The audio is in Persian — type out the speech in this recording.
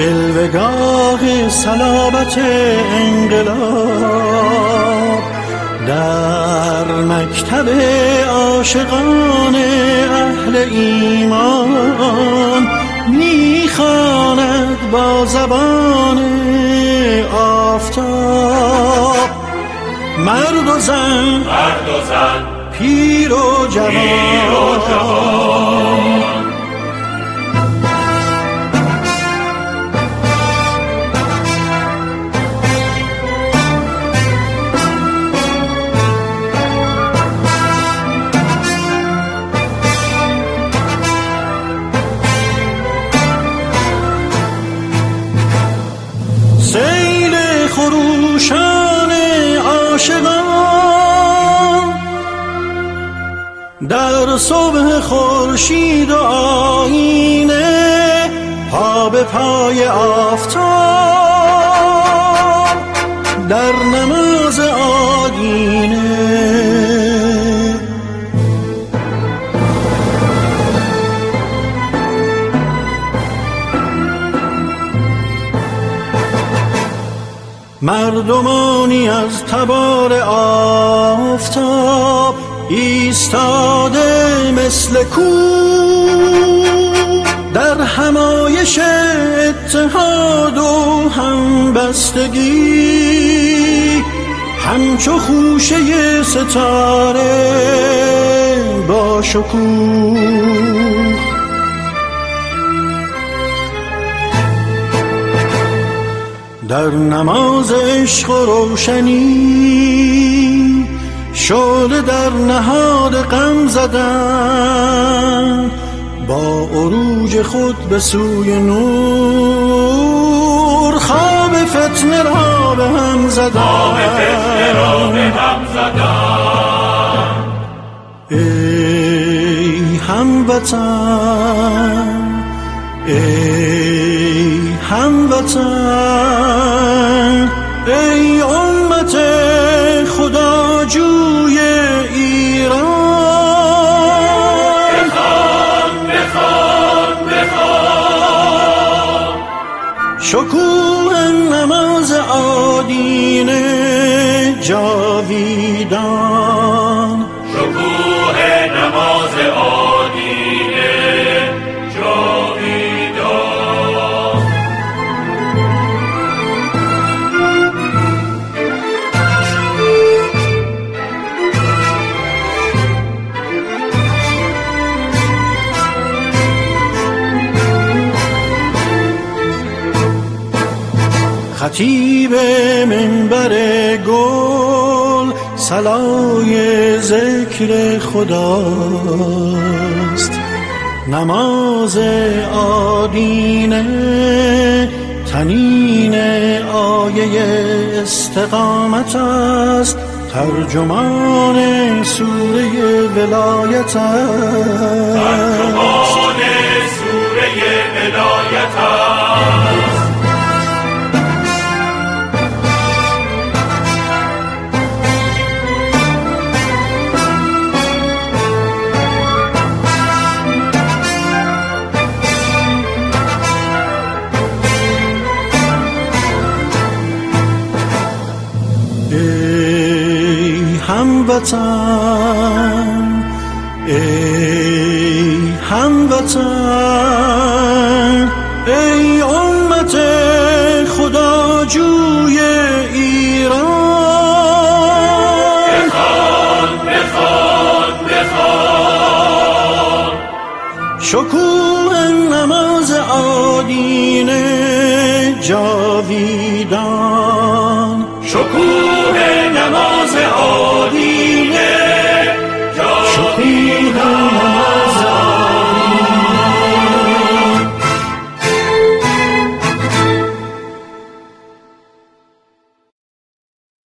جلوه‌گاه صلابت انقلاب، در مکتب عاشقان اهل ایمان میخواند با زبان آفتاب. مرد و زن، پیر و جوان، سیل خروشان عاشقان در صبح خورشید و آینه، پا به پای آفتاب در نماز آدینه. مردمانی از تبار آفتاب ایستاده مثل کوه، در همایش اتحاد و همبستگی، همچو خوشه ستاره با شکوه. در نماز عشق و روشنی، شعله در نهاد غم زدن، با عروج خود به سوی نور، خواب فتنه را به هم زدن. ای هموطن، ای هموطن، ای امت خداجوی ایران، بخوان شکوه نماز آدینه جاویدان، شکوه نماز آدینه جاویدان. خطیب منبر گل صلای ذکر خداست، نماز آدینه تنین آیه استقامت است، ترجمان سوره ولایت است، ترجمان سوره ولایت است. هموطن، ای هموطن، ای امت خداجوی ایران، بخوان شکوه نماز آدینه جاویدان، شکوه نماز آدینه